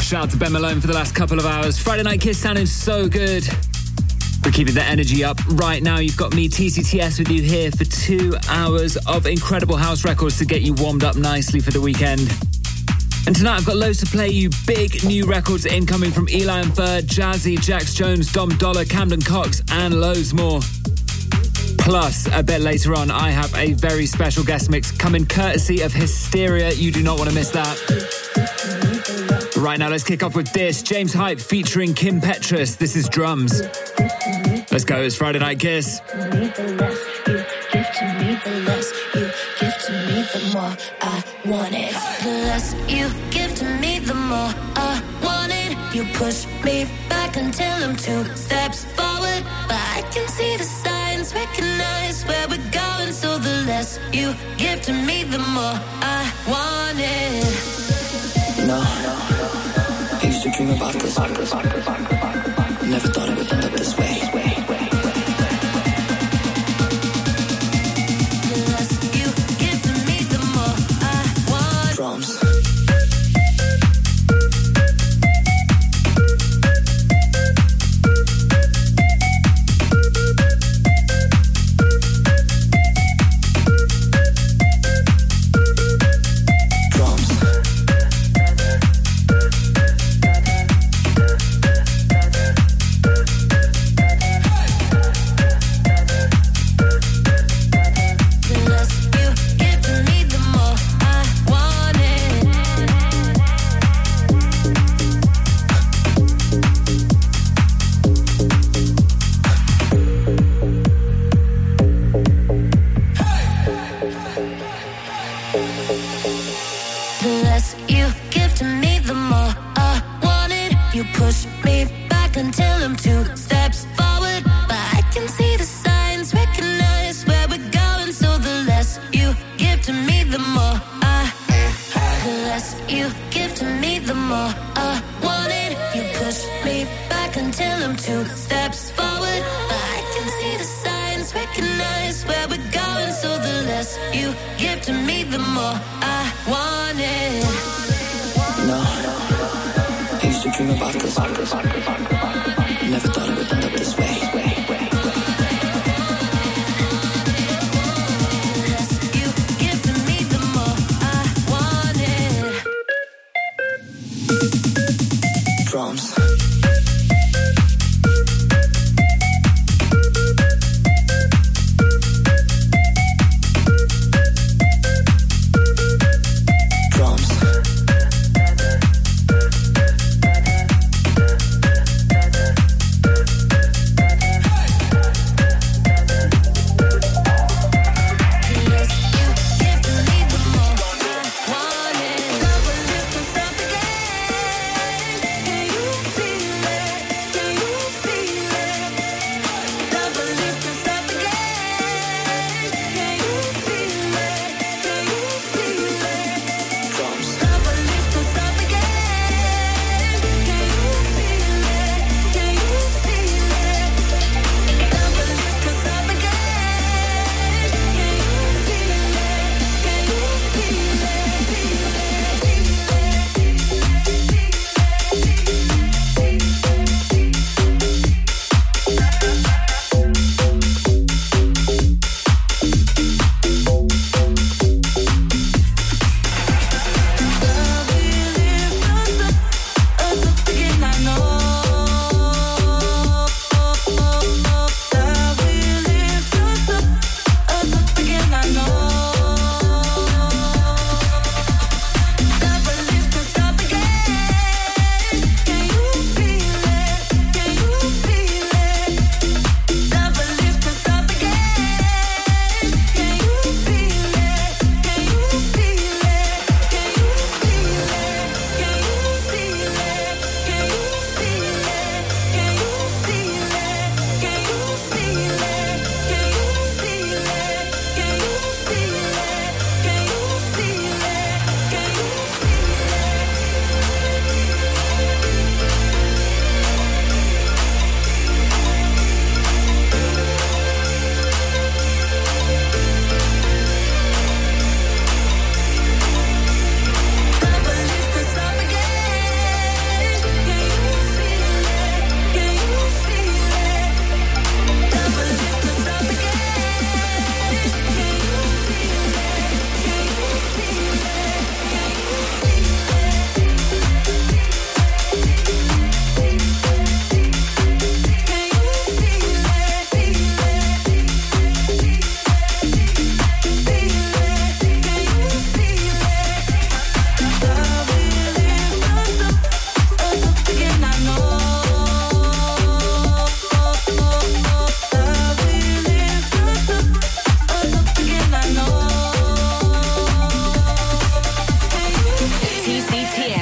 shout out to Ben Malone for the last couple of hours. Friday Night Kiss sounding so good. We're keeping the energy up. Right now, you've got me, TCTS, with you here for 2 hours of incredible house records to get you warmed up nicely for the weekend. And tonight, I've got loads to play you. Big new records incoming from Eli and Fur, Jazzy, Jax Jones, Dom Dollar, Camden Cox, and loads more. Plus, a bit later on, I have a very special guest mix coming courtesy of Hysteria. You do not want to miss that. Right now, let's kick off with this. James Hype featuring Kim Petras. This is Drums. Let's go. It's Friday Night Kiss. You push me back until I'm 2 steps forward, but I can see the signs, recognize where we're going. So the less you give to me, the more I want it. I used to dream about this. Never thought it would end up this way. The less you give to me, the more I want. Drums. See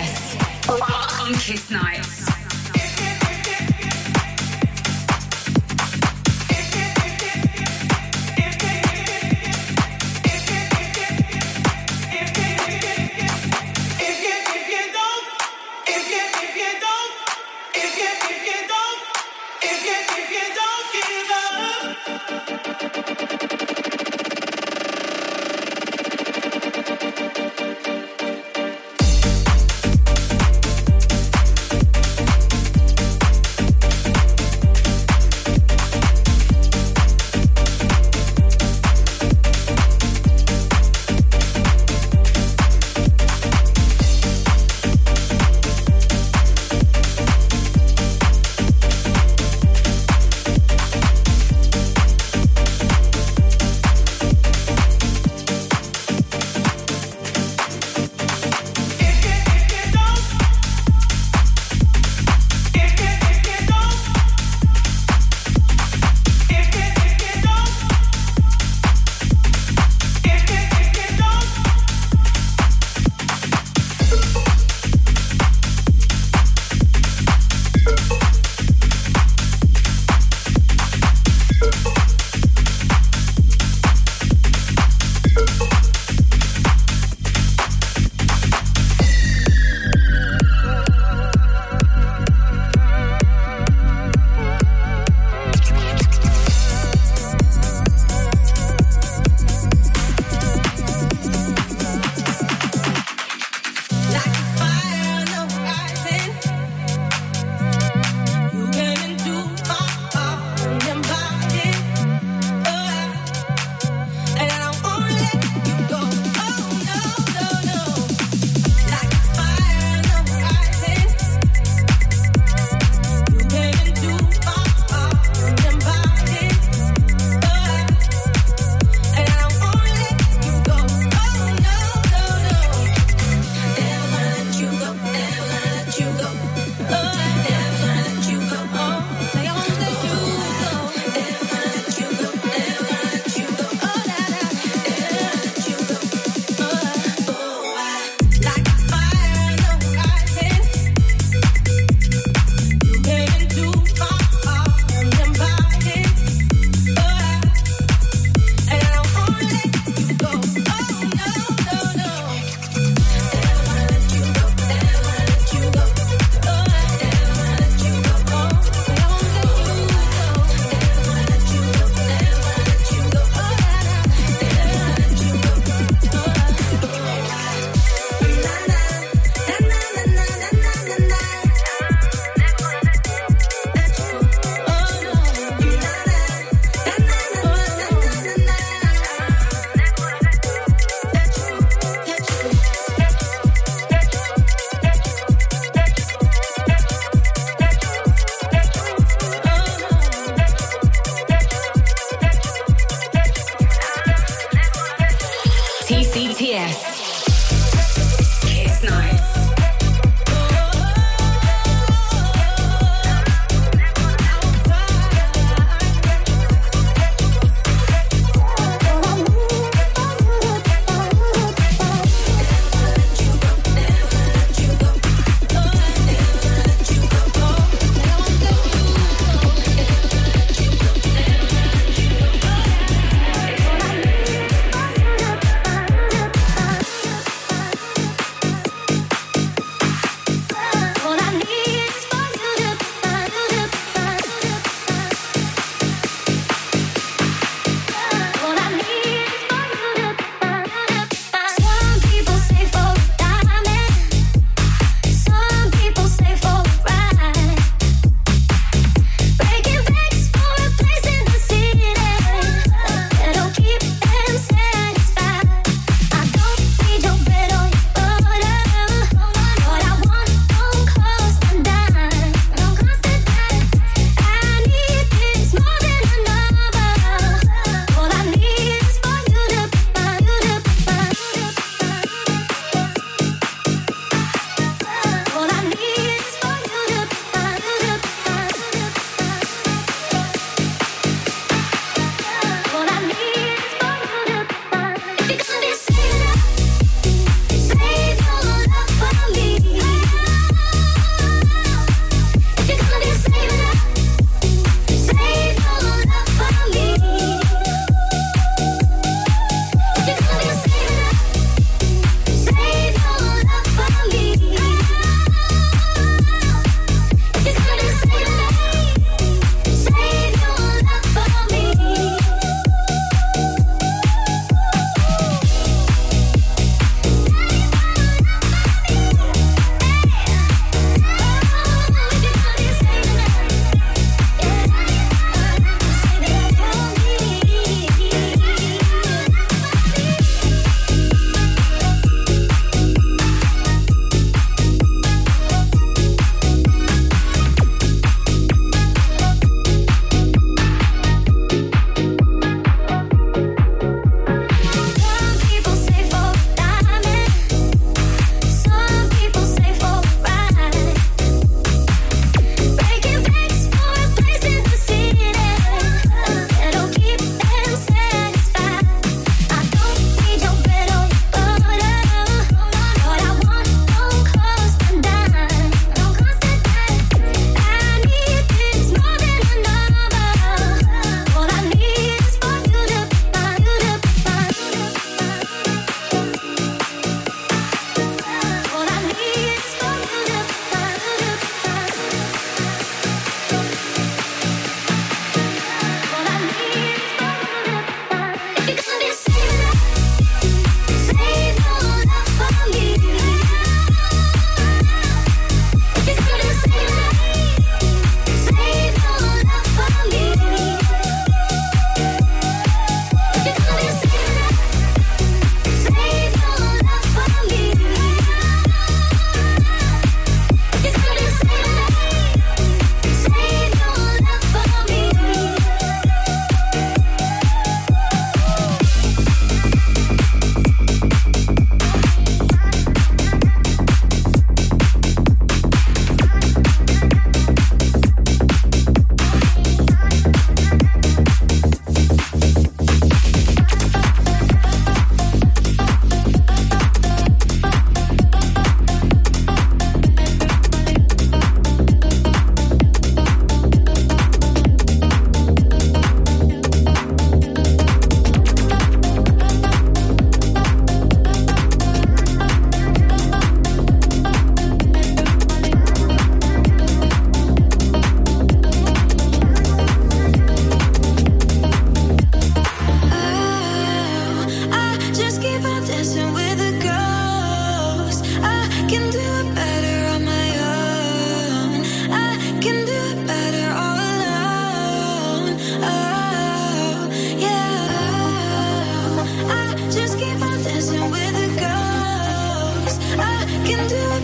on Kiss Nights.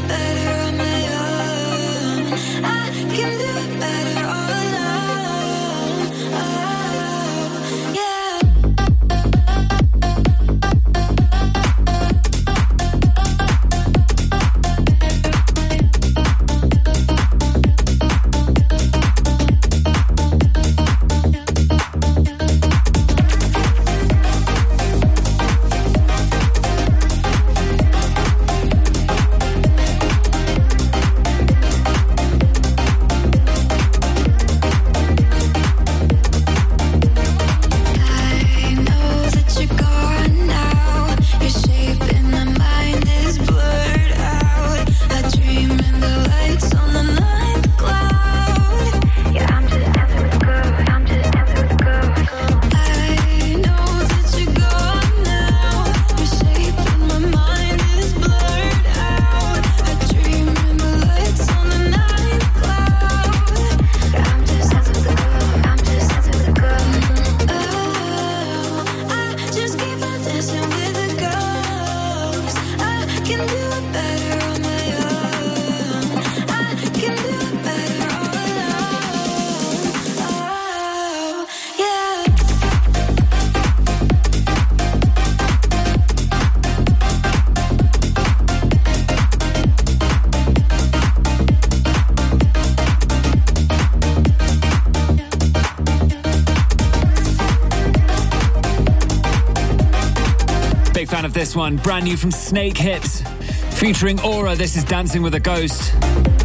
Of this one, brand new from Snake Hips, featuring Aura. This is Dancing with a Ghost.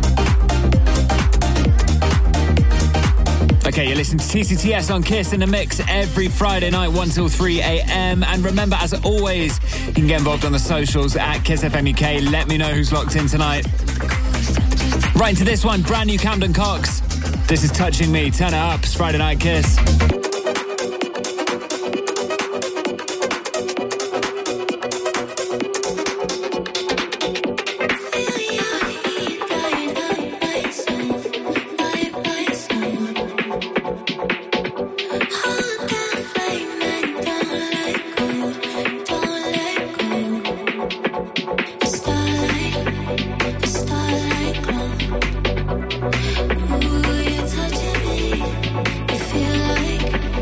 Okay, you're listening to TCTS on Kiss in the Mix every Friday night, 1 till 3 a.m. And remember, as always, you can get involved on the socials at Kiss FM UK. Let me know who's locked in tonight. Right into this one, brand new Camden Cox. This is Touching Me. Turn it up. It's Friday Night Kiss. Ooh, you're touching me. You feel like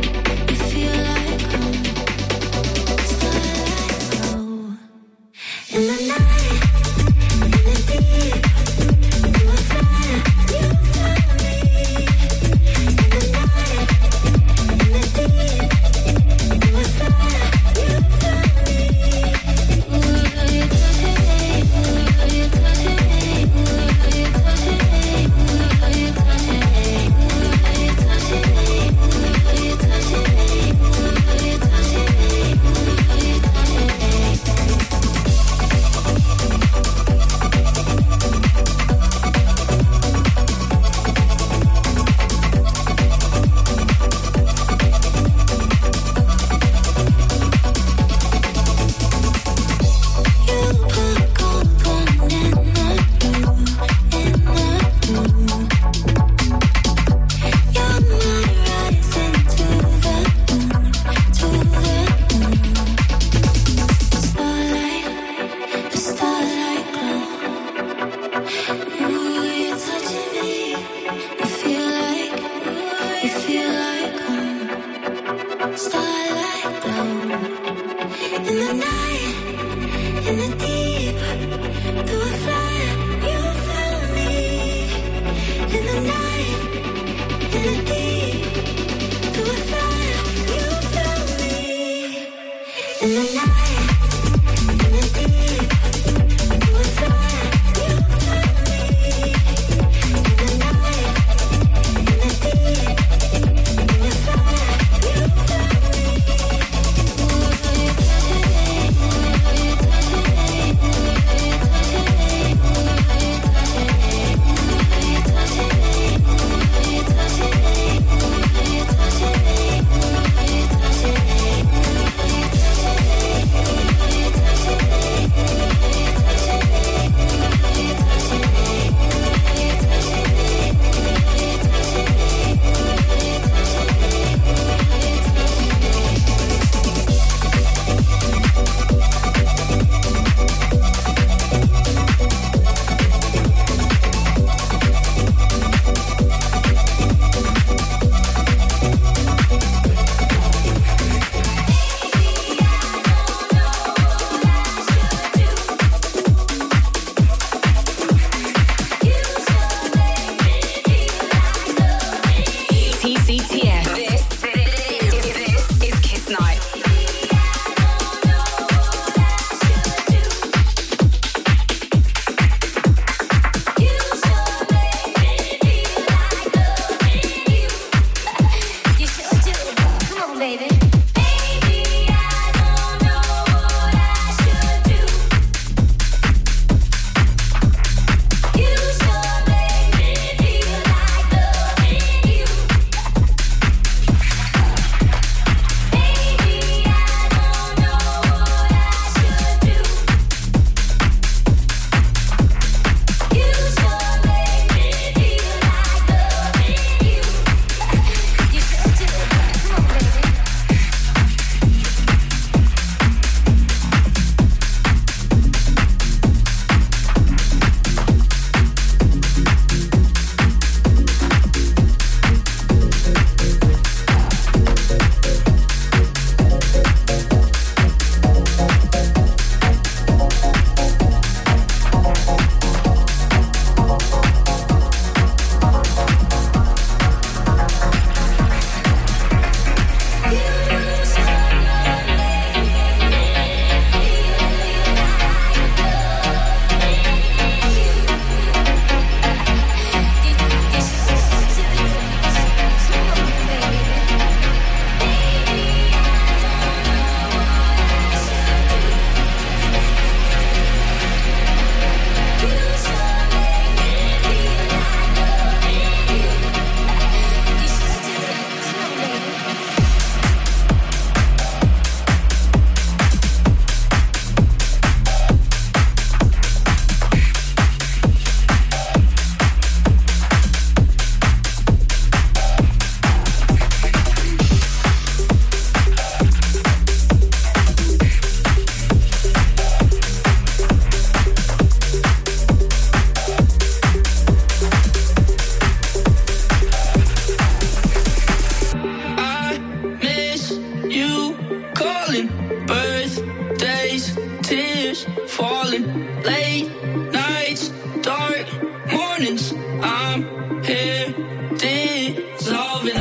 mornings I'm here dissolving.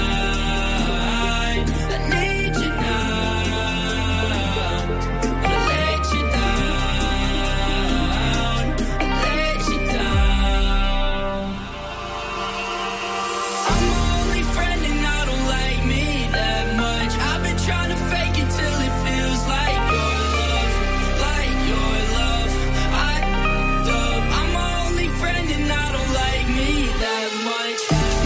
I need you now. I let you down. I let you down. I'm my only friend and I don't like me that much. I've been trying to fake it till it feels like I'm my only friend and I don't like me that much.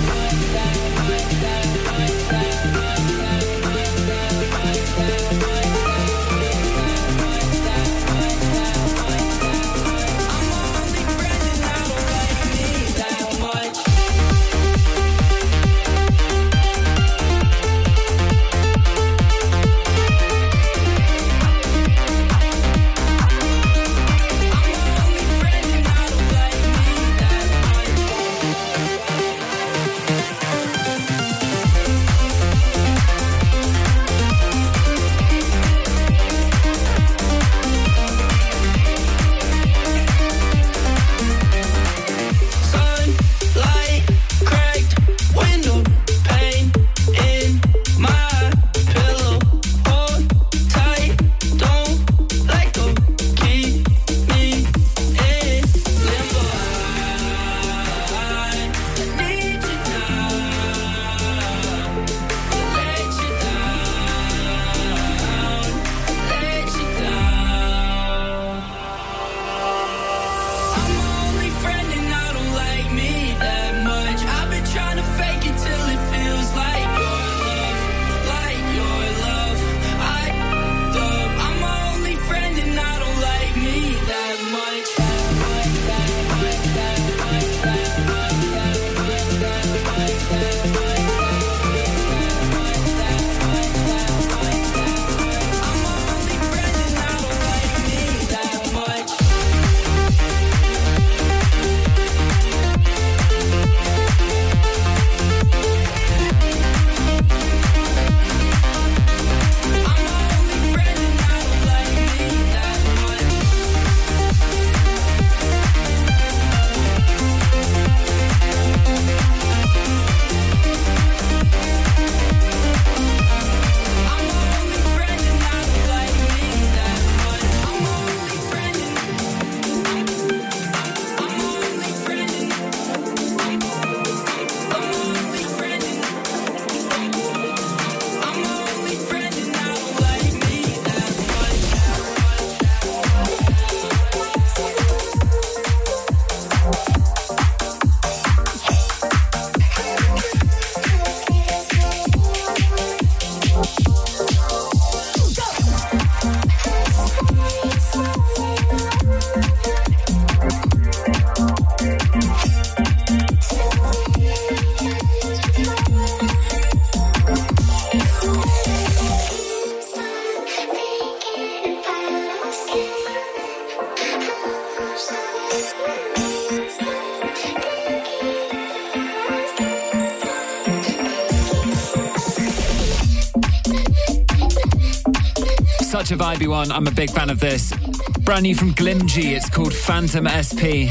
Such a vibey one. I'm a big fan of this. Brand new from Glimgy. It's called Phantom SP.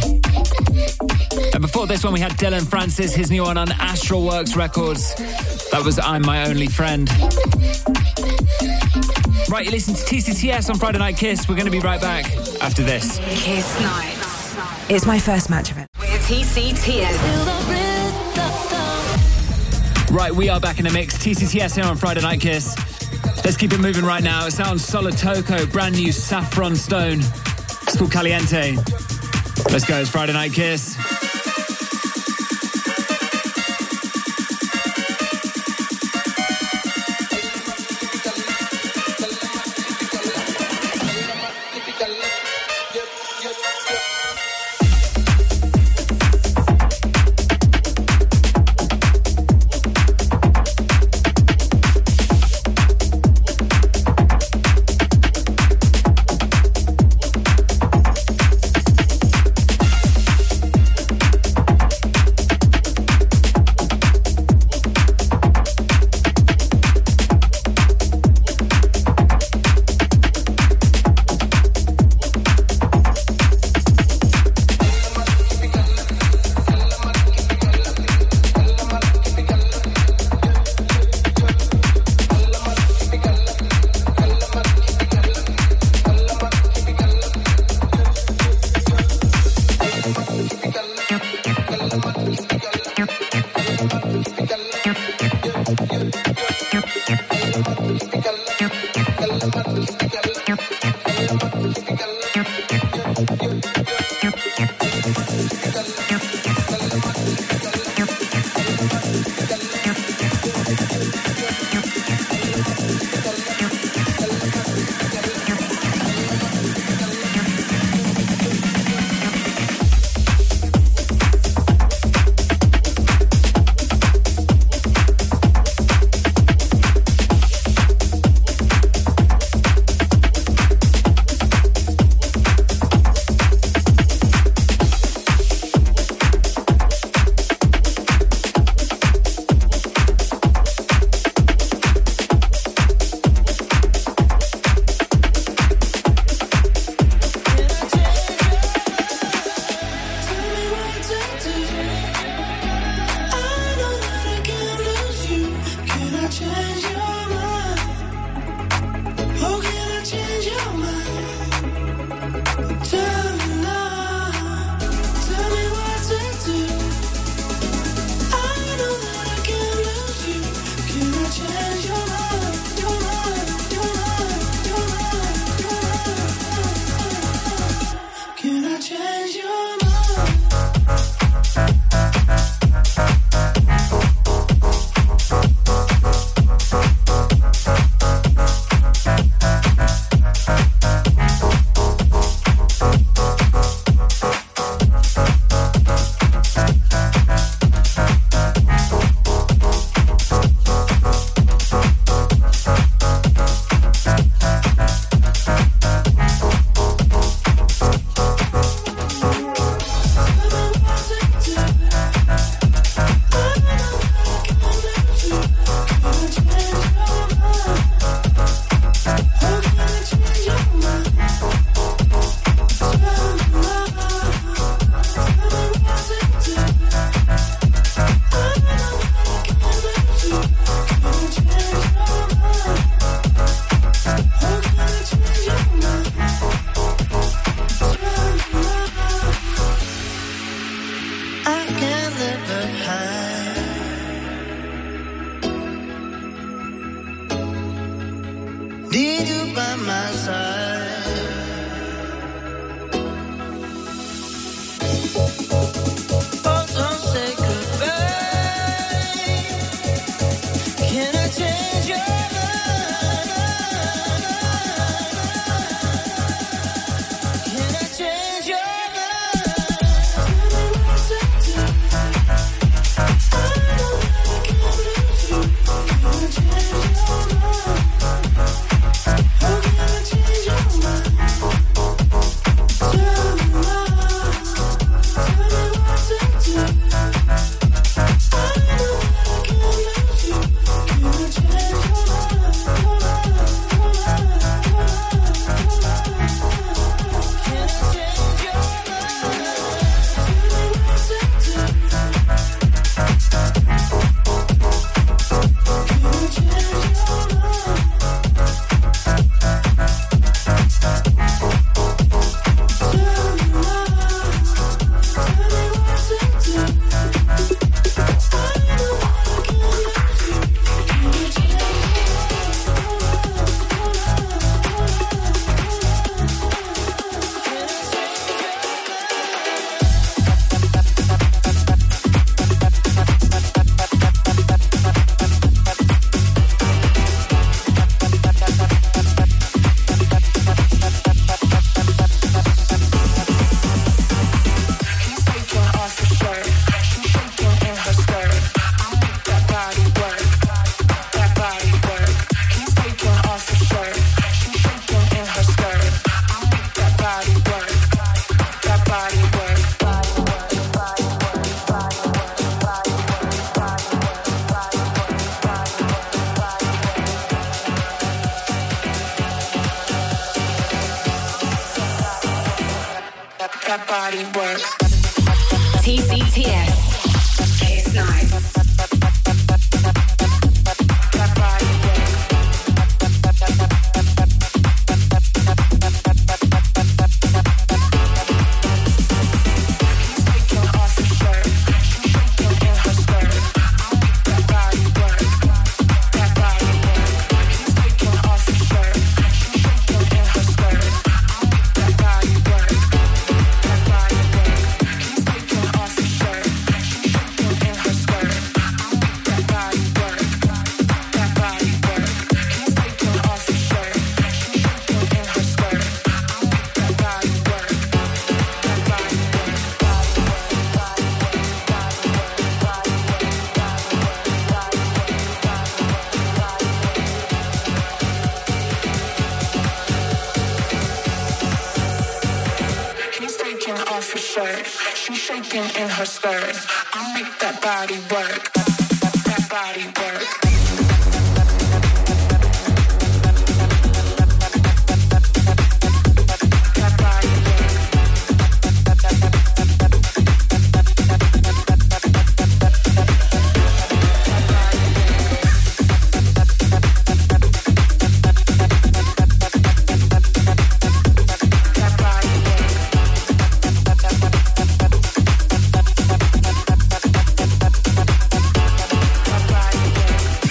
And before this one, we had Dylan Francis, his new one on Astral Works Records. That was I'm My Only Friend. Right, you listen to TCTS on Friday Night Kiss. We're going to be right back after this. Kiss Nights. It's my first match of it. With TCTS. Right, we are back in the mix. TCTS here on Friday Night Kiss. Let's keep it moving right now. It sounds Solotoko, brand new Saffron Stone. It's called Caliente. Let's go, it's Friday Night Kiss. that body work. TCTS. Kiss Nights. That body work. He's taking off his shirt. She's shaking in her skirt. That body work. That body work. He's taking off his shirt. She's shaking in her skirt. That body work. That body work. He's taking off his shirt. She's shaking in her skirt. That body work. That body work. He's taking off his shirt. She's shaking in her skirt. That body work. That body He's taking off his shirt. She's shaking in her skirt. I make that body work. That body work. That body work.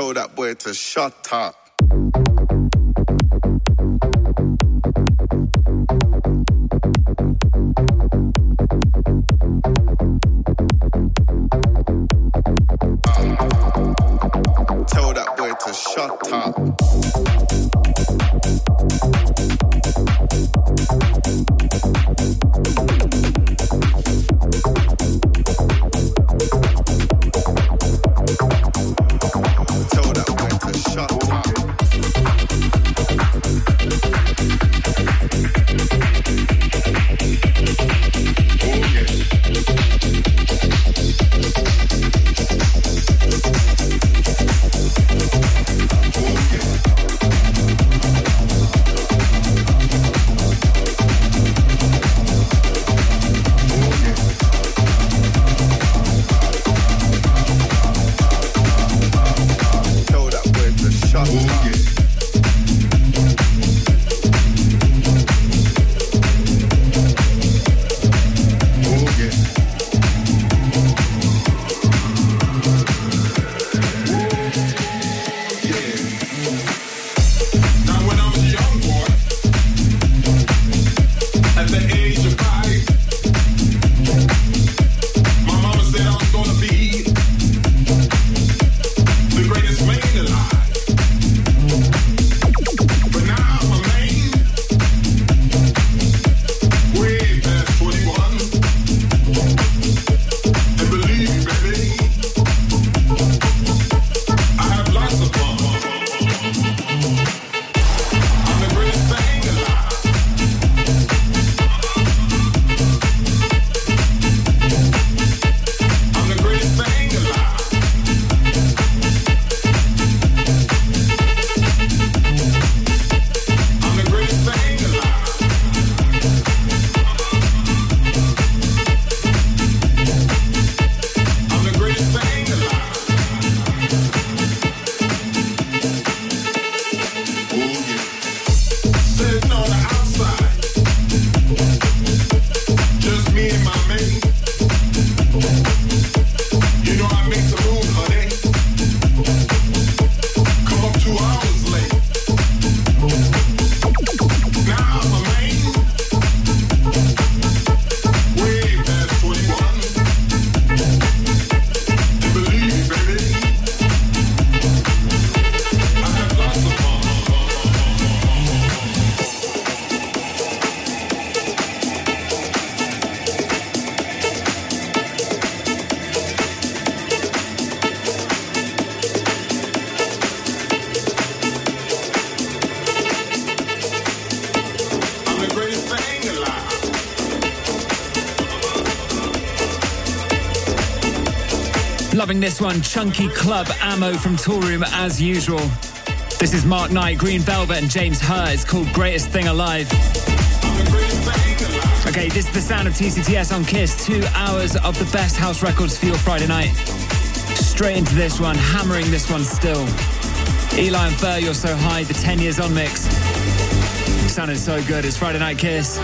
Tell that boy to shut up. Tell that boy to shut up. Tell that boy to shut up. Loving this one, Chunky Club Ammo from Toolroom as usual. This is Mark Knight, Green Velvet and James Hurt. It's called Greatest Thing Alive. Okay, this is the sound of TCTS on KISS. 2 hours of the best house records for your Friday night. Straight into this one, hammering this one still. Eli and Fur, You're So High, the 10 Years On mix. Sounded so good. It's Friday Night KISS.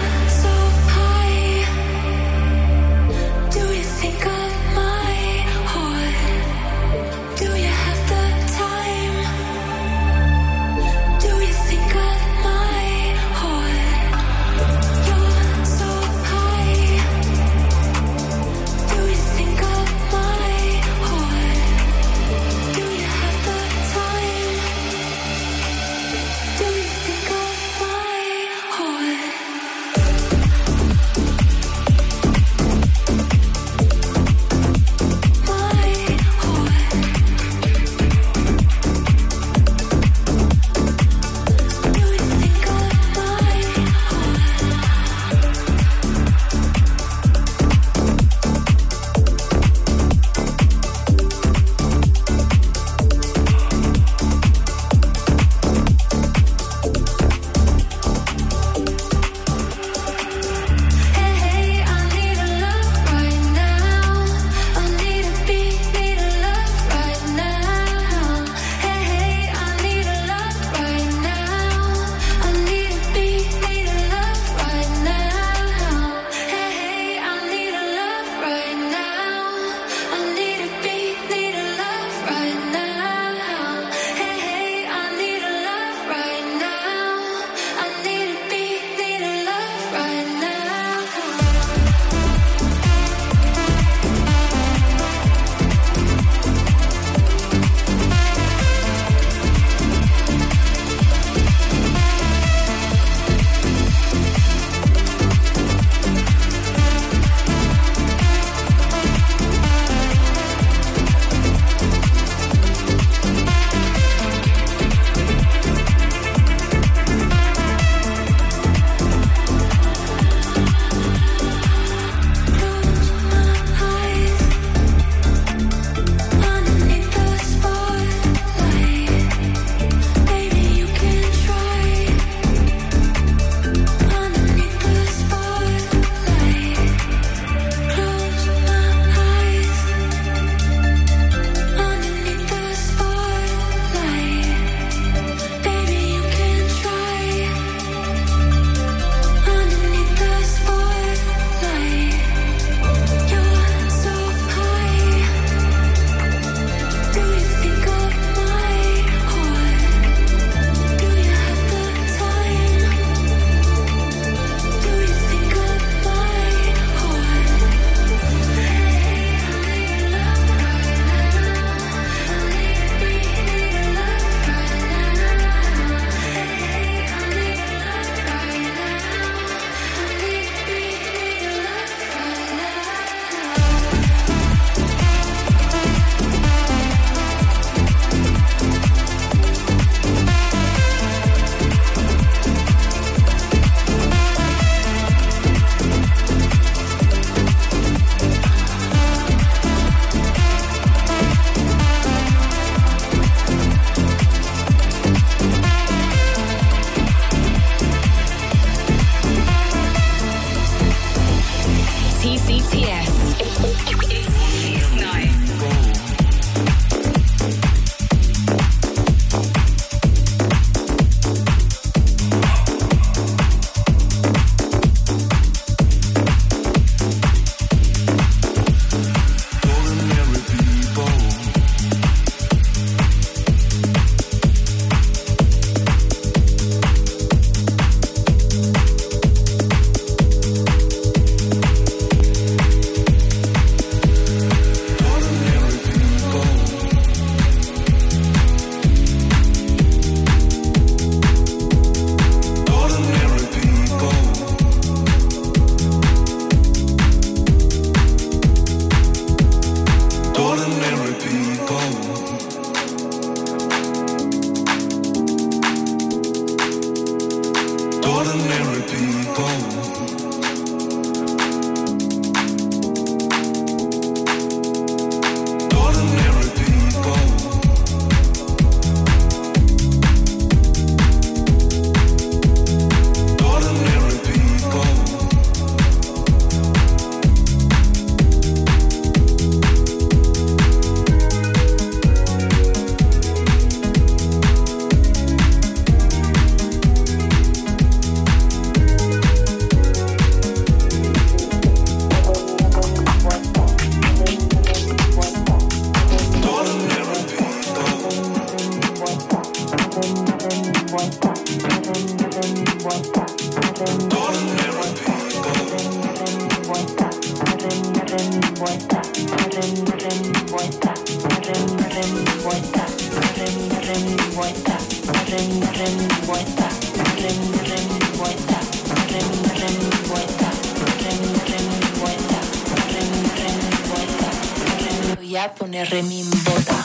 Voy a poner re mi bota.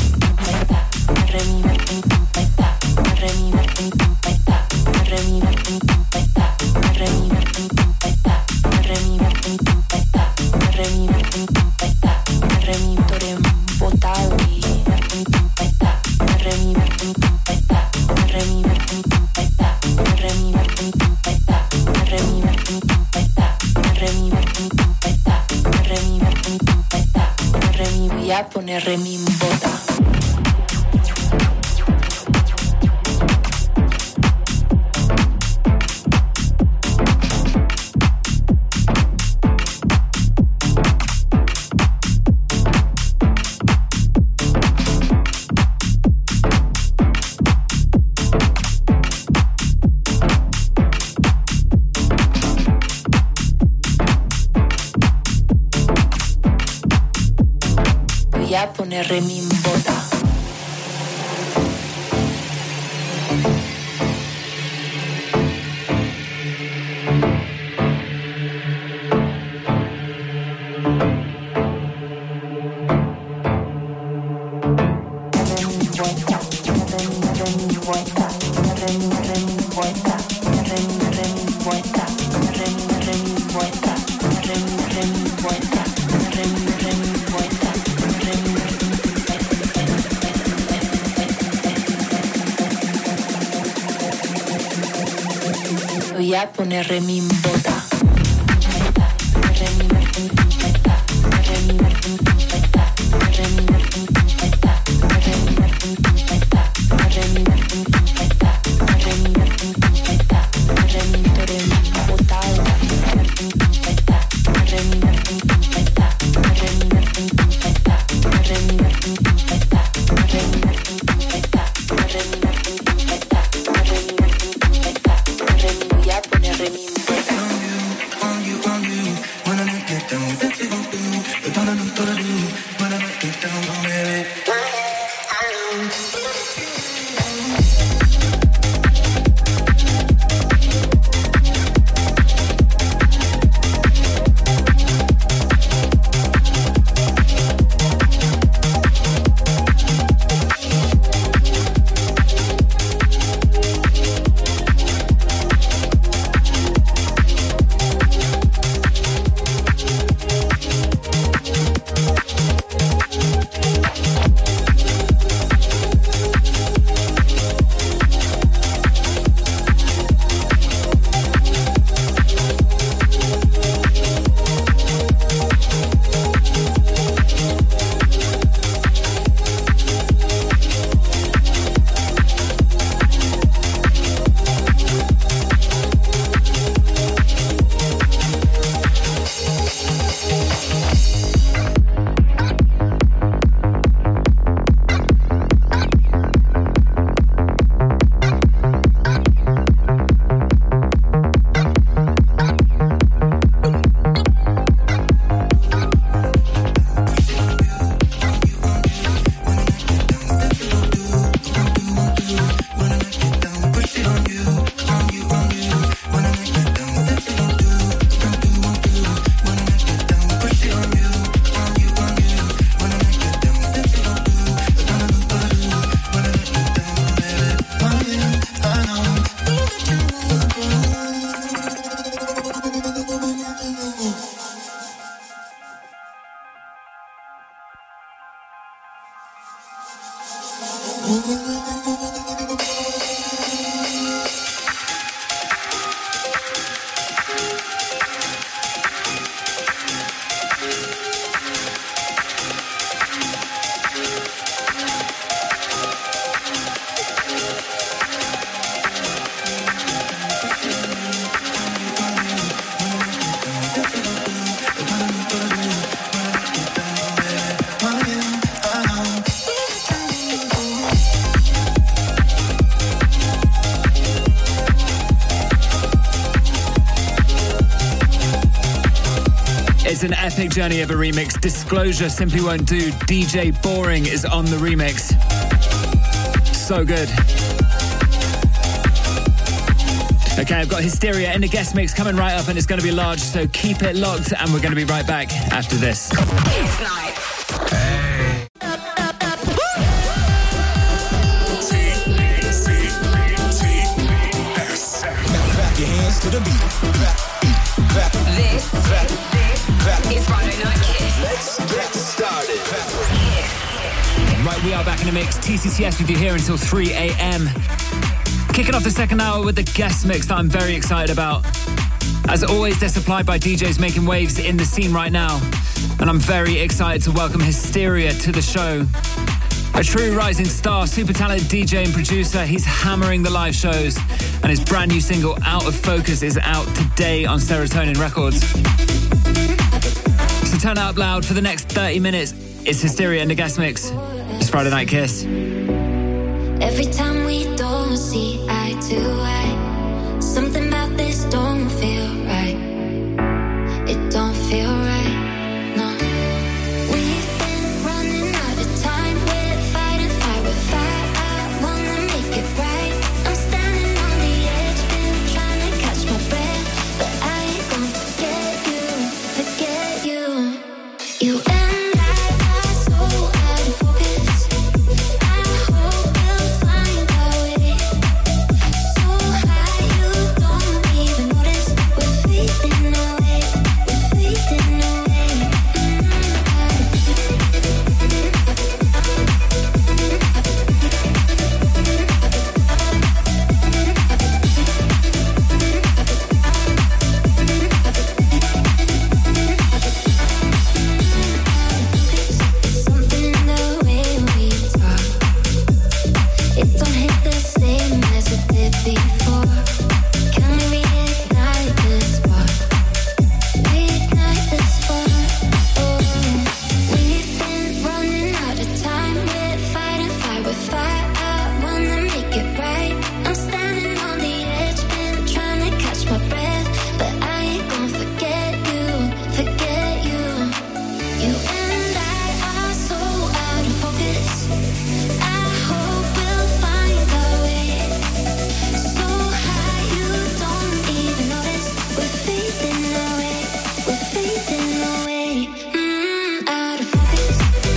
Voy a poner re mi bota. Voy a poner re mi bota. Voy a poner re mi bota. is an epic journey of a remix. Disclosure simply won't do. DJ Boring is on the remix. So good. Okay, I've got Hysteria in the guest mix coming right up, and it's going to be large, so keep it locked, and we're going to be right back after this. Kiss Night. Hey. Clap your hands to the beat. Clap. This is Friday Night Kiss. Let's get started. Right, we are back in the mix. TCTS with you here until 3 a.m. Kicking off the second hour with the guest mix that I'm very excited about. As always, they're supplied by DJs making waves in the scene right now. And I'm very excited to welcome Hysteria to the show. A true rising star, super talented DJ and producer. He's hammering the live shows. And his brand new single, Out of Focus, is out today on Serotonin Records. So turn it up loud for the next 30 minutes. It's Hysteria in the guest mix. It's Friday Night Kiss. Every time we don't see eye to eye, something about this don't feel right. It don't feel right, no. We've been running out of time. We're fighting fire with fire. I wanna make it right. I'm standing on the edge, been trying to catch my breath, but I ain't gonna forget you. You and I are so out of focus. I hope we'll find our way. So high you don't even notice. We're fading away. We're fading away. Something in the way we talk. It don't hit the same as it did before. Can we reignite this spark? Reignite this spark. Oh, we've been running out of time. We're fighting fire with fire. I wanna make it right. I'm standing on the edge, been trying to catch my breath, but I ain't gonna forget you. You and I are so out of focus. I hope we'll find our way. So high you don't even notice. We're fading away. We're fading away. Out of focus.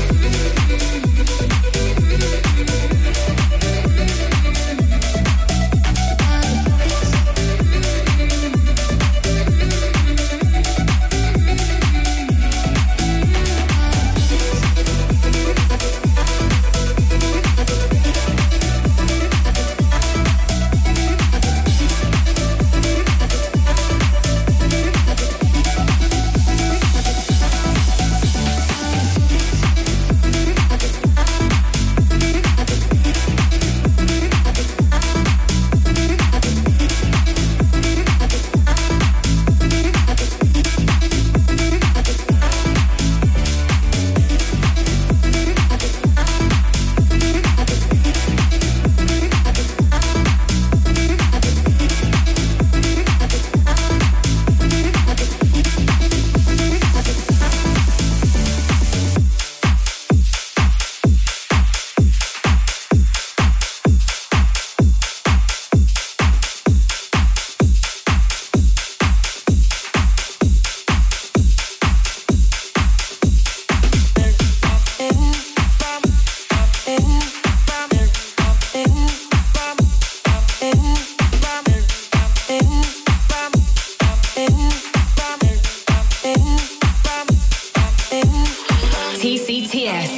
TCTS.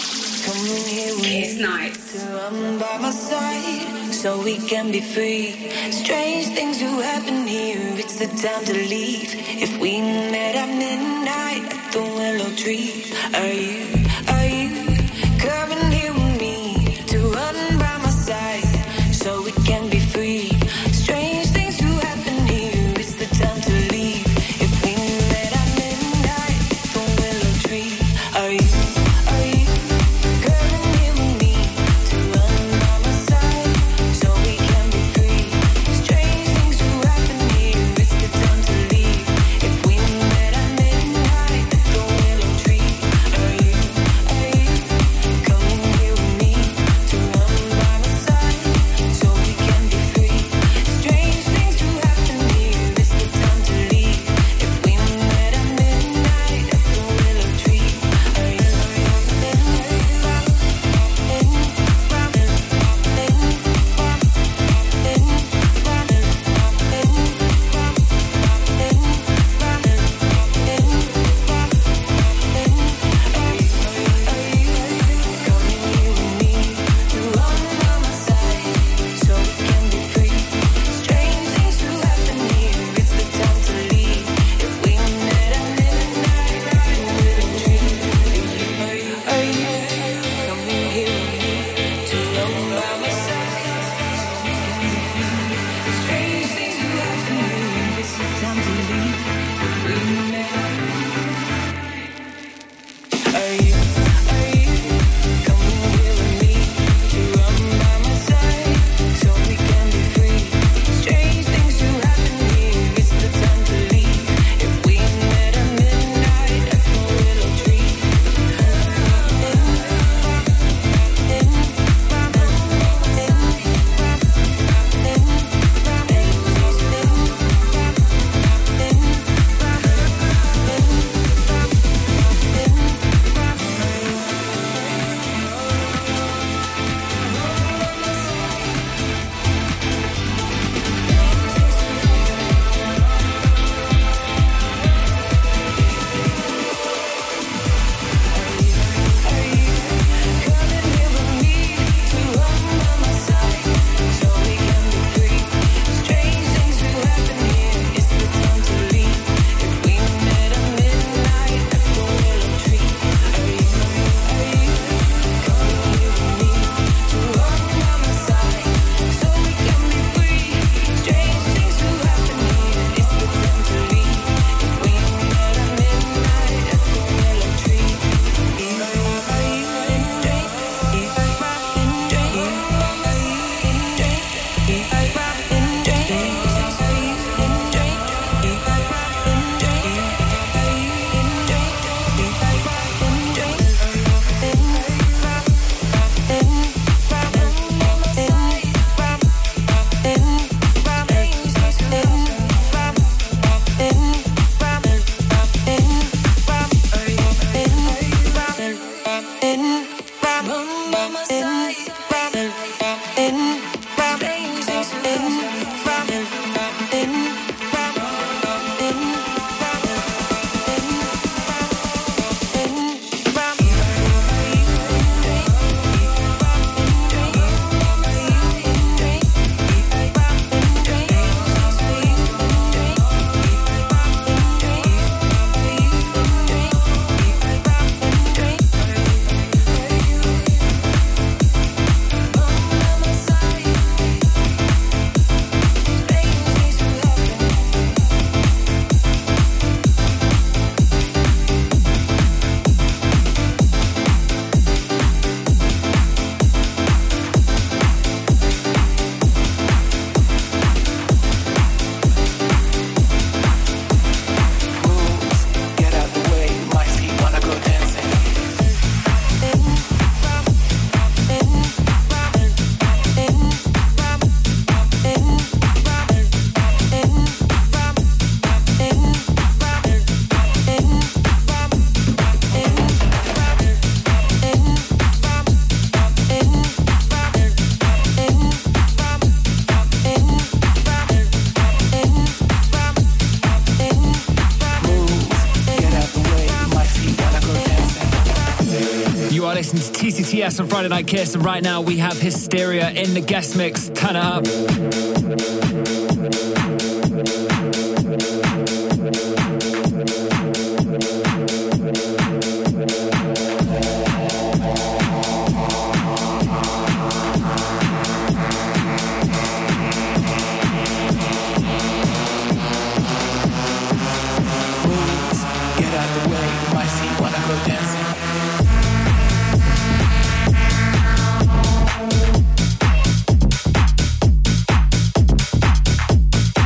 Kiss Night. Run by my side so we can be free. Strange things do happen here. It's the time to leave. If we met at midnight at the willow tree, are you coming here with me to run by my side so we can be free? Strange things do happen here. It's the time to leave. If we met at midnight at the willow tree, are you coming here with me to run by my side so we can be free? Strange things do happen here. It's the time to leave. If we met at midnight TCTS on Friday Night Kiss, and right now we have Hysteria in the guest mix. Turn it up. Dancing.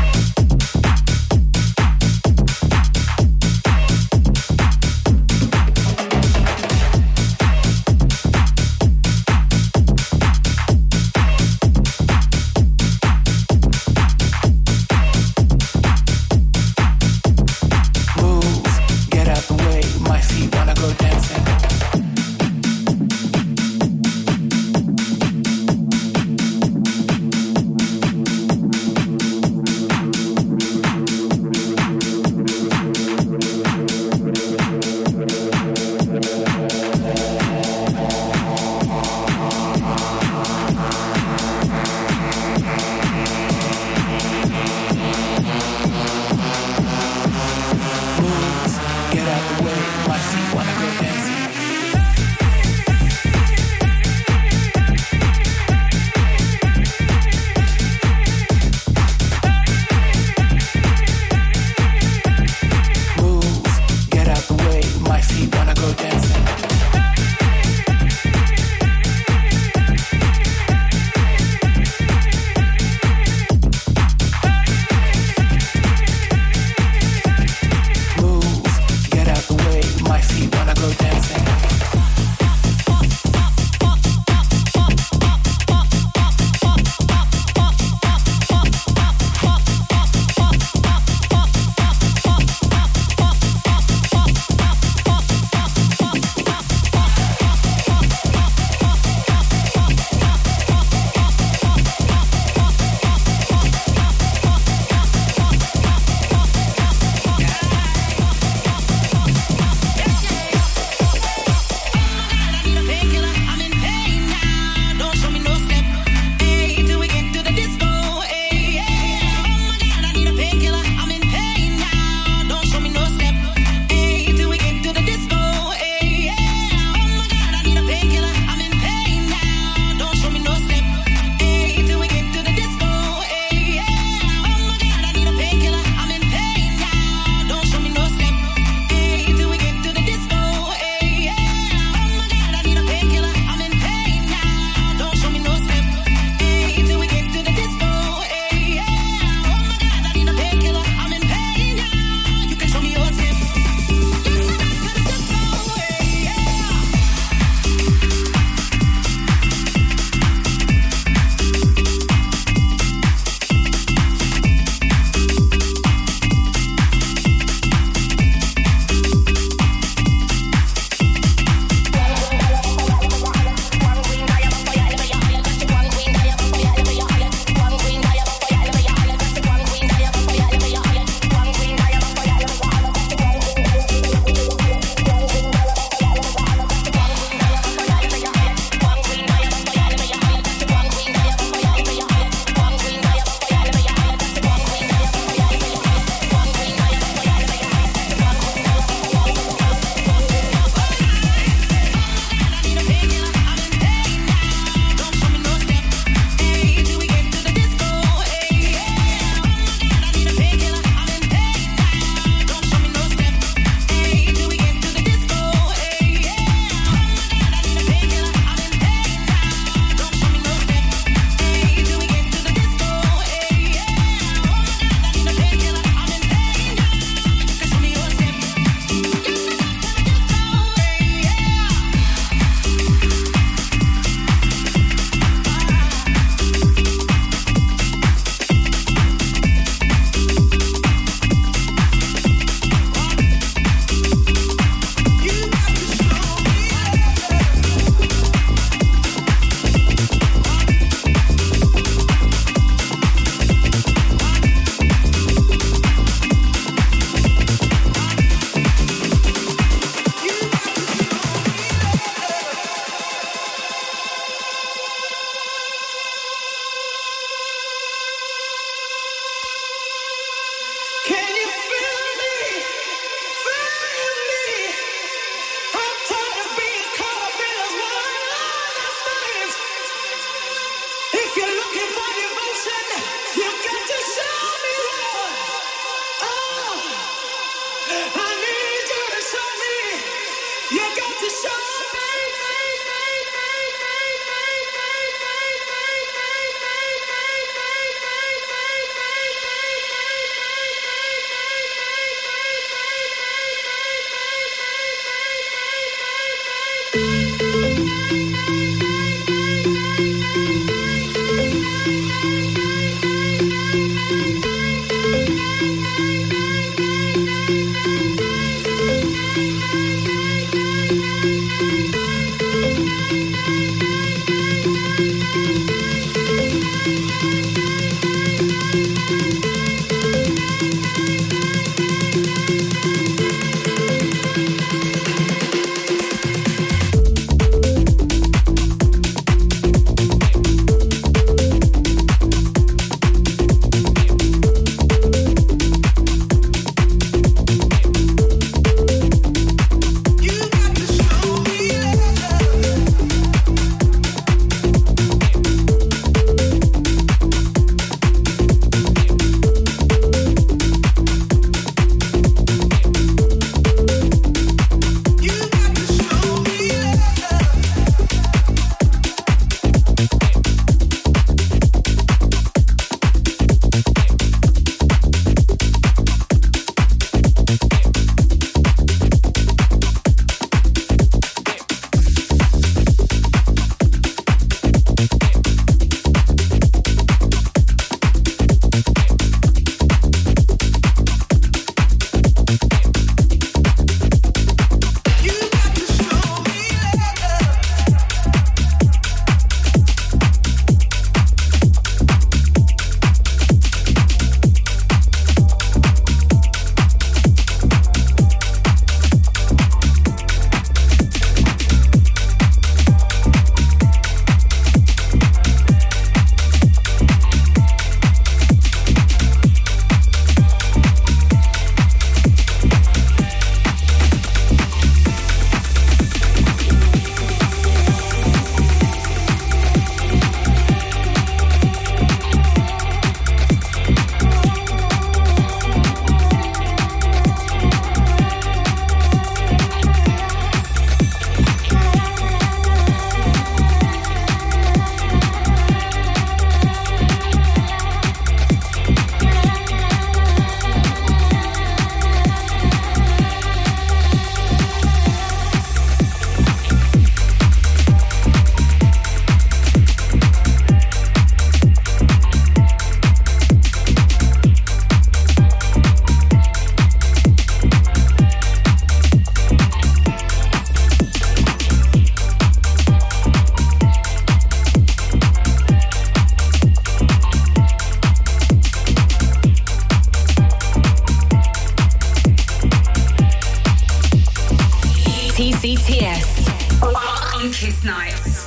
Kiss Nights.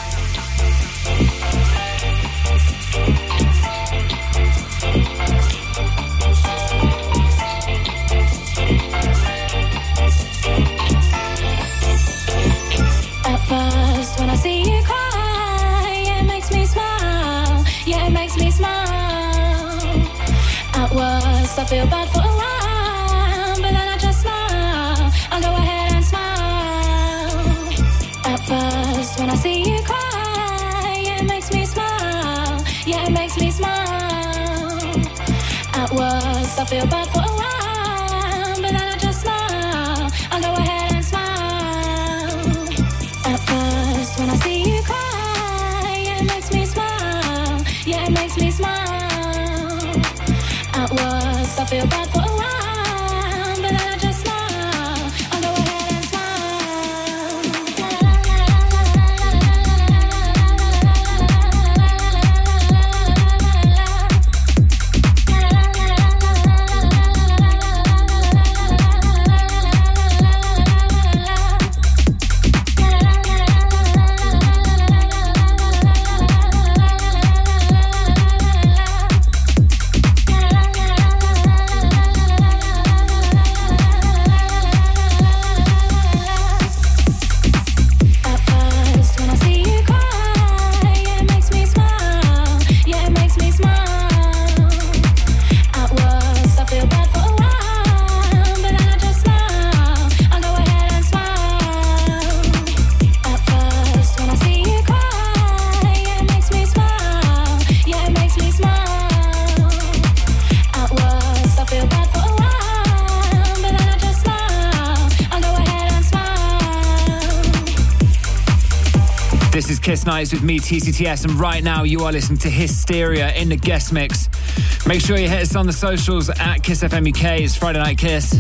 At first, when I see you cry, it makes me smile. Yeah, it makes me smile. At worst, I feel bad for a while, but then I just smile. I'll go ahead and smile. At first, when I see you cry, it makes me smile. Yeah, it makes me smile. At worst, I feel bad for a while, but then I just smile. I'll go ahead and smile. At first, when I see you cry, it makes me smile. Yeah, it makes me smile. At worst, I feel bad for a while, but then I just smile. I'll go ahead and Kiss Nights with me, TCTS, and right now you are listening to Hysteria in the guest mix. Make sure you hit us on the socials at Kiss FM UK. It's Friday Night Kiss.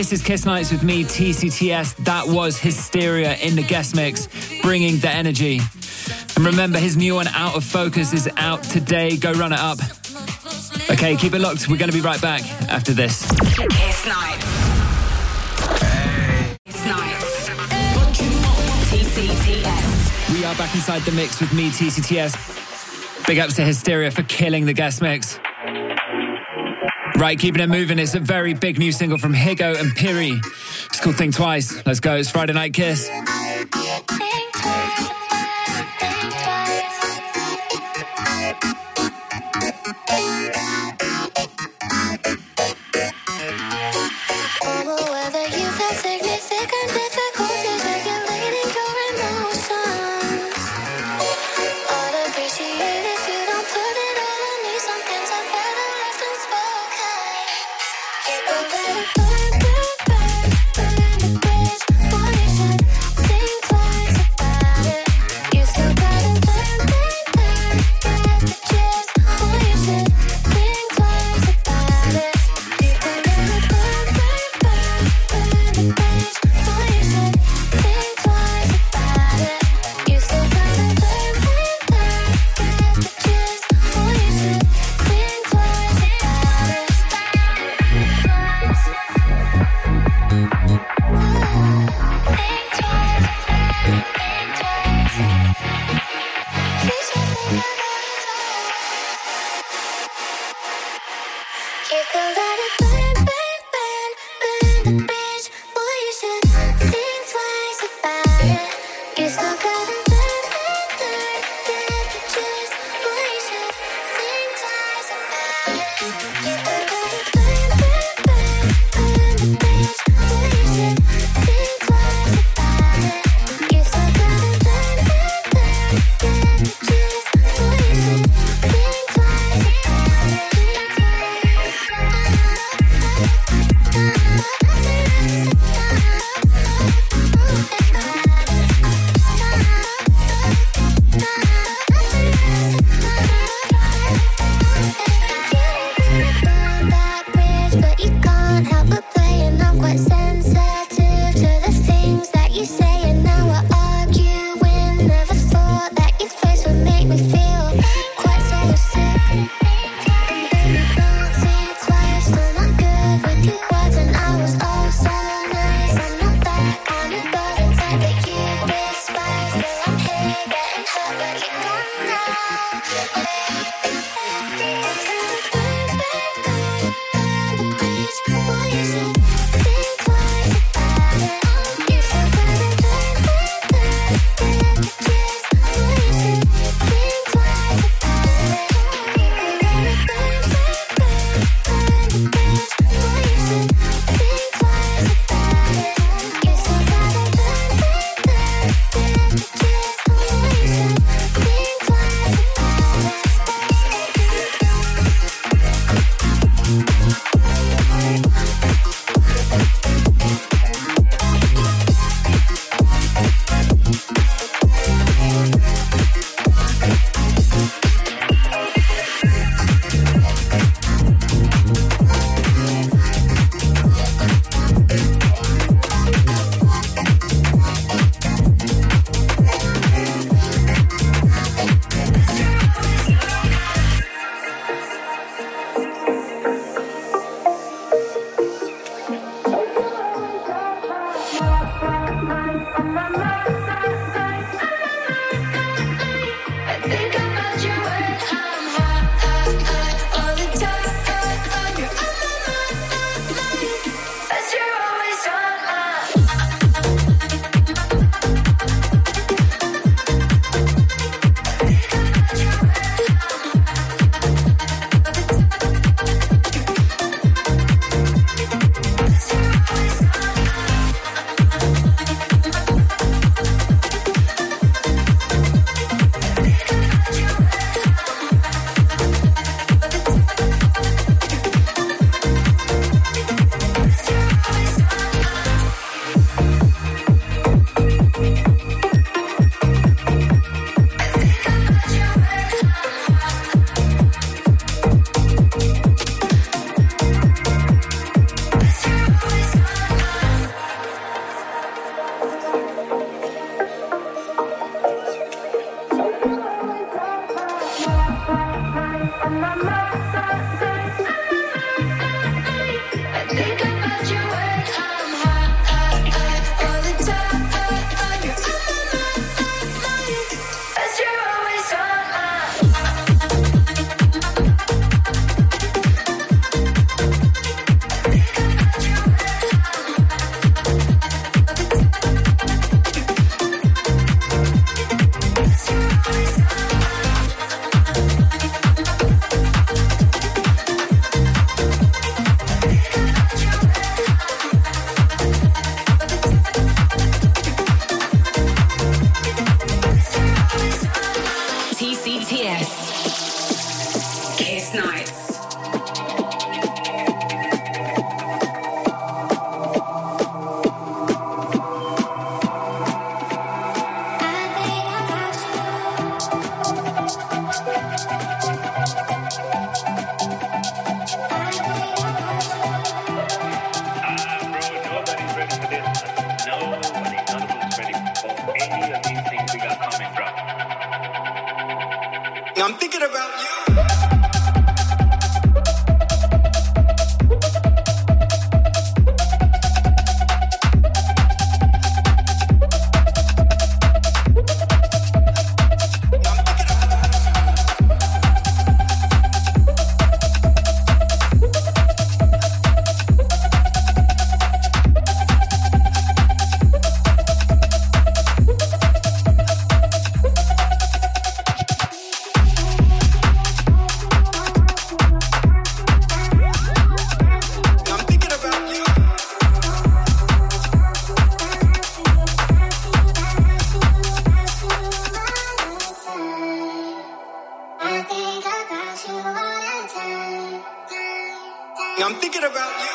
This is Kiss Nights with me, TCTS. That was Hysteria in the guest mix, bringing the energy. And remember, his new one, Out of Focus, is out today. Go run it up. Okay, keep it locked. We're going to be right back after this. Kiss Nights. Kiss Nights. TCTS. We are back inside the mix with me, TCTS. Big ups to Hysteria for killing the guest mix. Right, keeping it moving. It's a very big new single from Higo and Piri. It's called Think Twice. Let's go. It's Friday Night Kiss. You still I'm thinking about you. I'm thinking about you.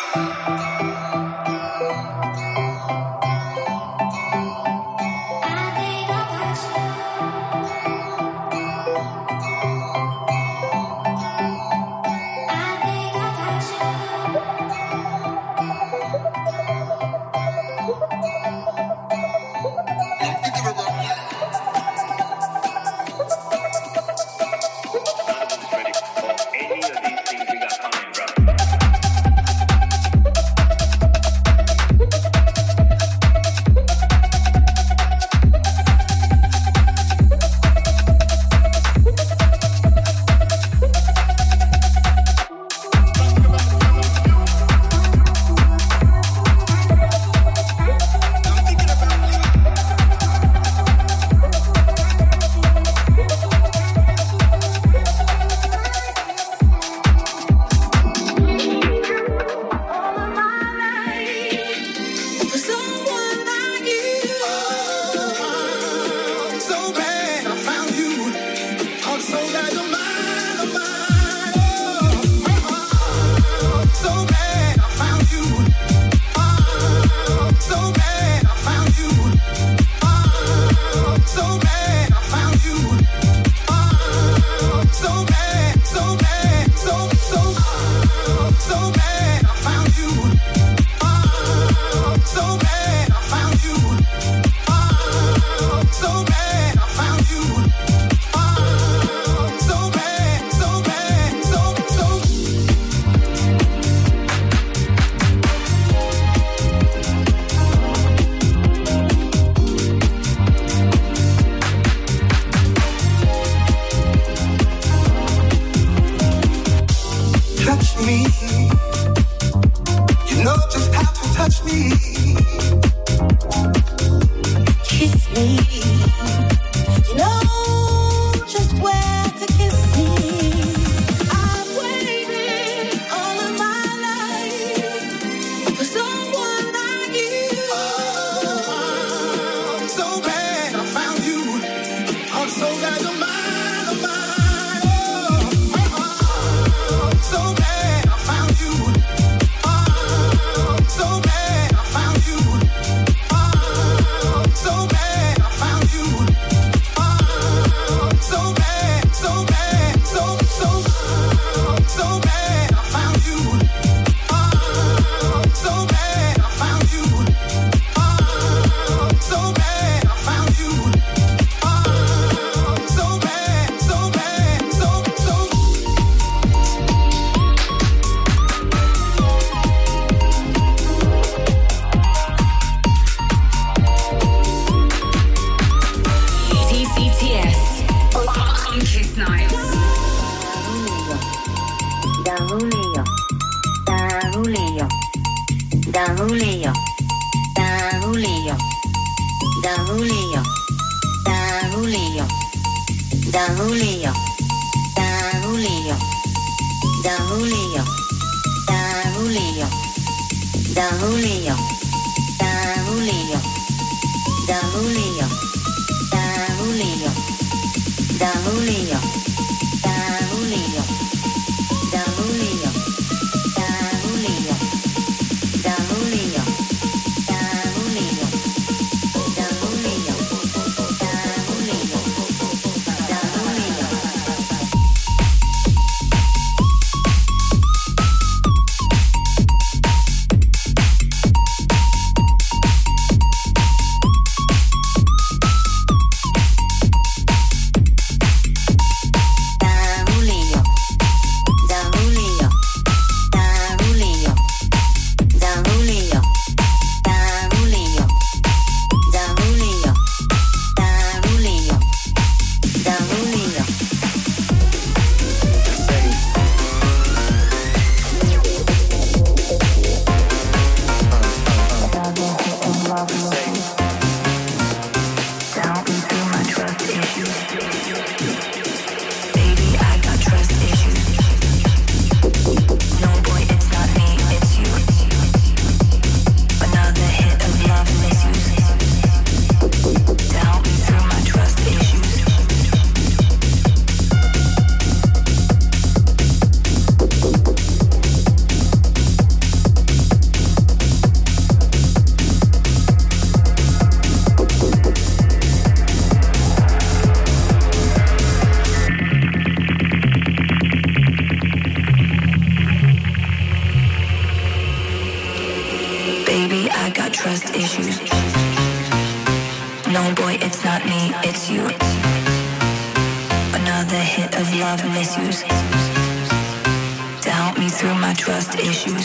No, boy, it's not me, it's you. Another hit of love misuse to help me through my trust issues.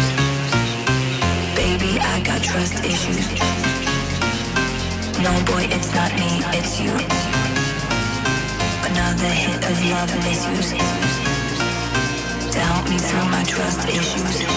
Baby, I got trust issues. No, boy, it's not me, it's you. Another hit of love misuse to help me through my trust issues.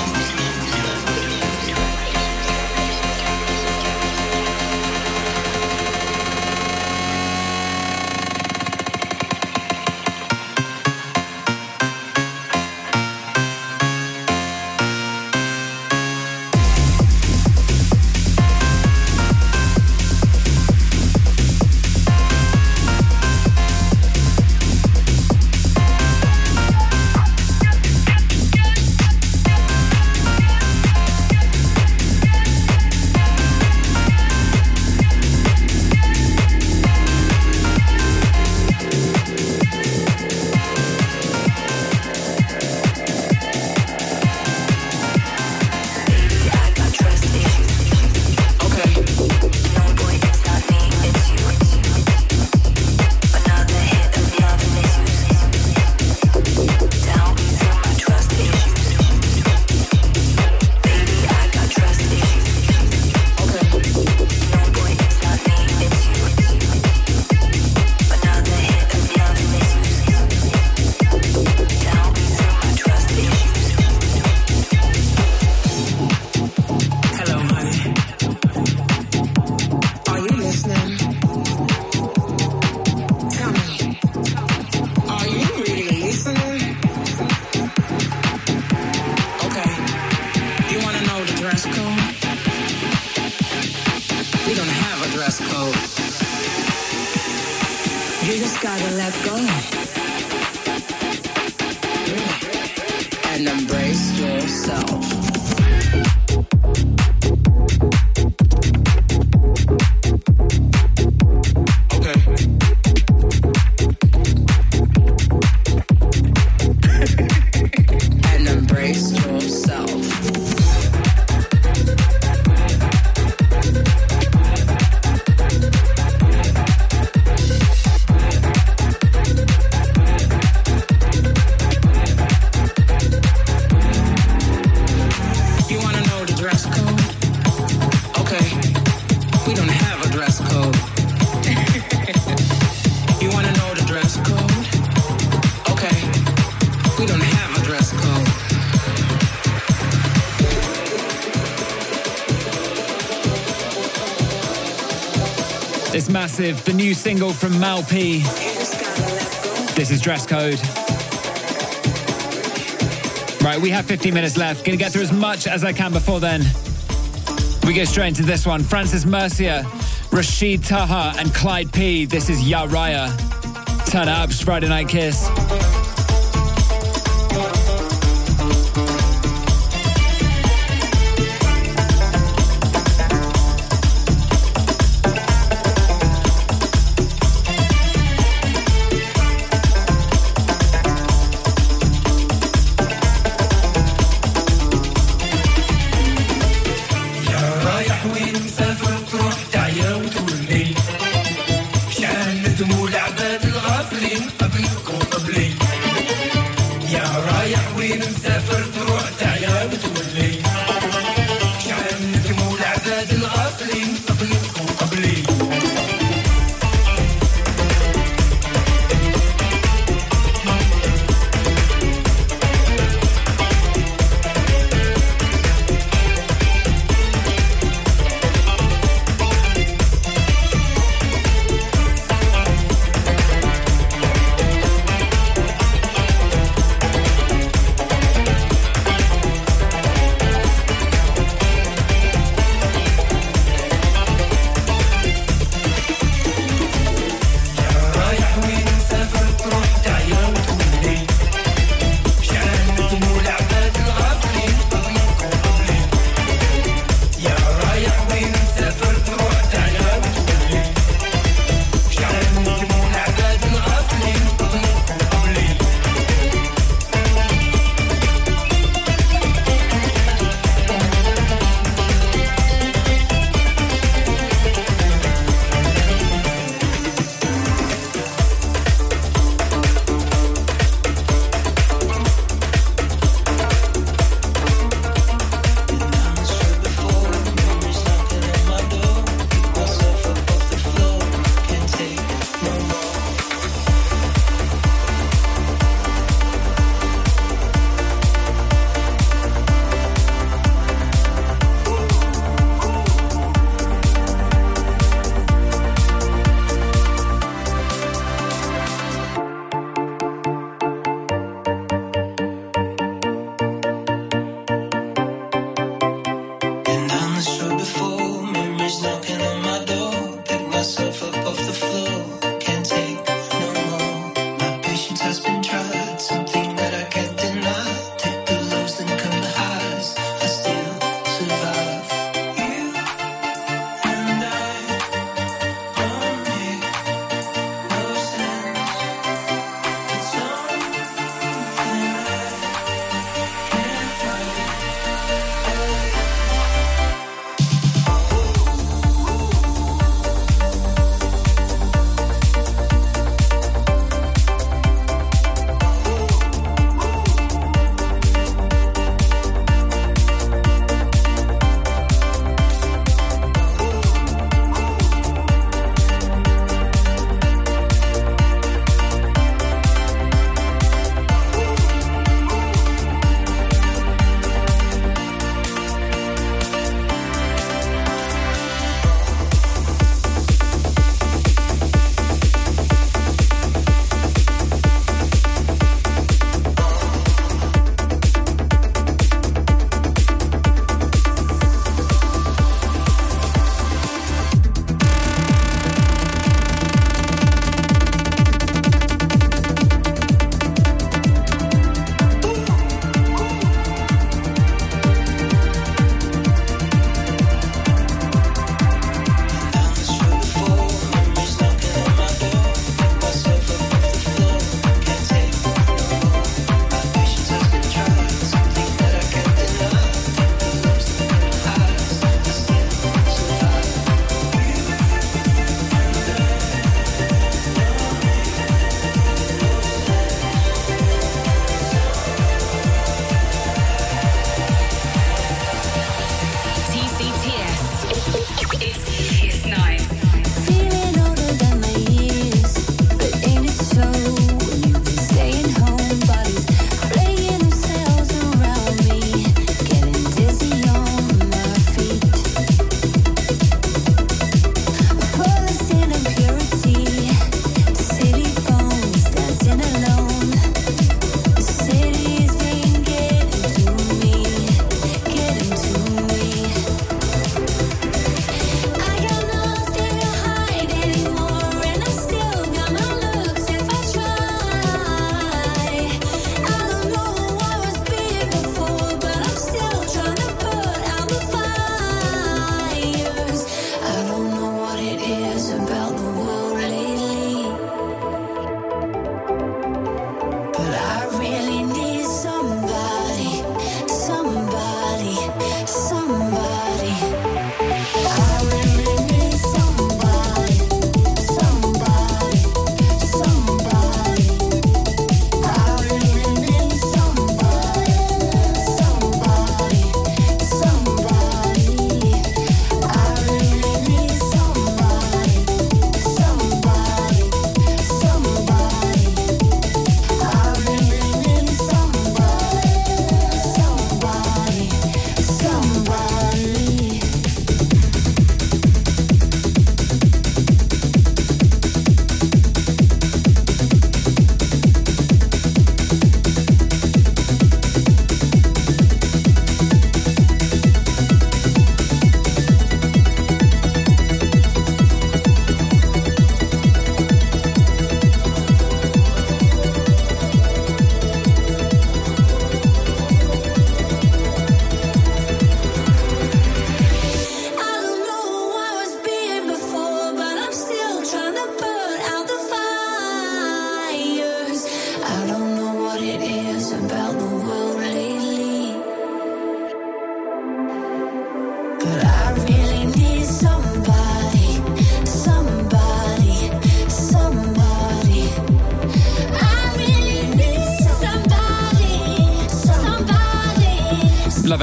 It's massive. The new single from Mal P. This is Dress Code. Right, we have 15 minutes left. Gonna get through as much as I can before then. We go straight into this one. Francis Mercier, Rashid Taha, and Clyde P. This is Ya Raya. Turn up, Friday Night Kiss.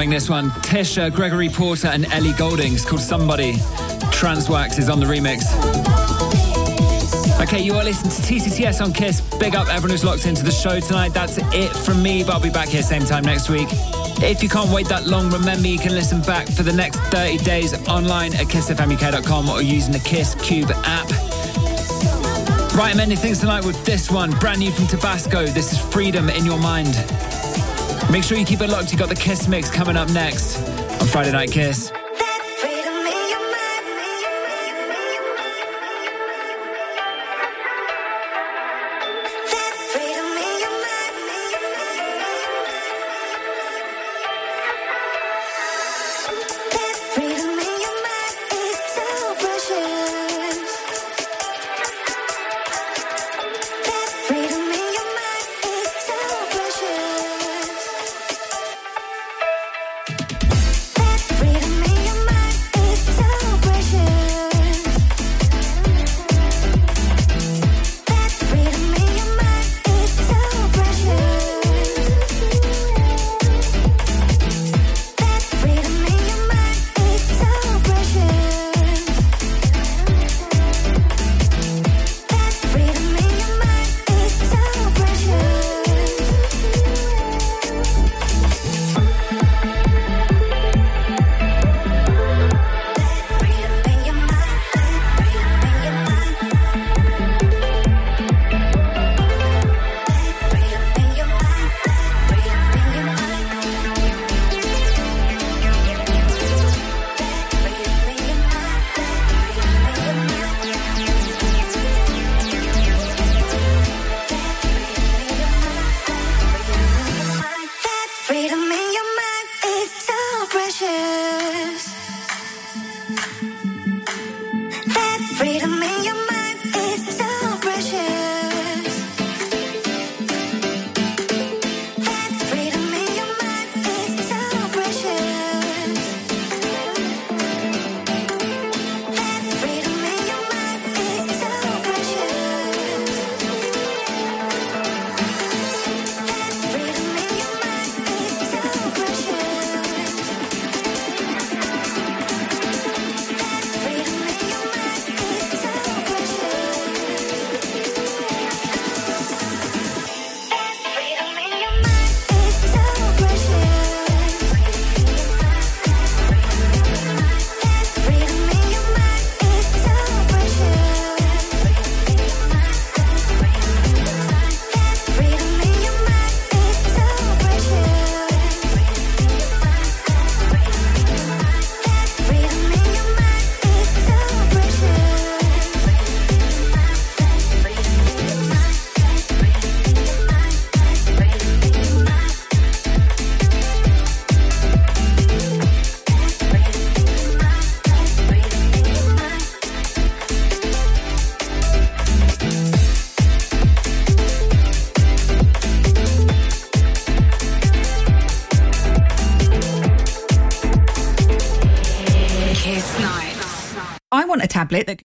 enjoying this one. Tisha, Gregory Porter and Ellie Goulding. It's called Somebody. Transwax is on the remix. Okay, you are listening to TCTS on KISS. Big up everyone who's locked into the show tonight. That's it from me, but I'll be back here same time next week. If you can't wait that long, remember you can listen back for the next 30 days online at kissfmuk.com or using the KISS Cube app. Right, I'm ending things tonight with this one, brand new from Tabasco. This is Freedom in Your Mind. Make sure you keep it locked. You got the KISS mix coming up next on Friday Night Kiss. I want a tablet that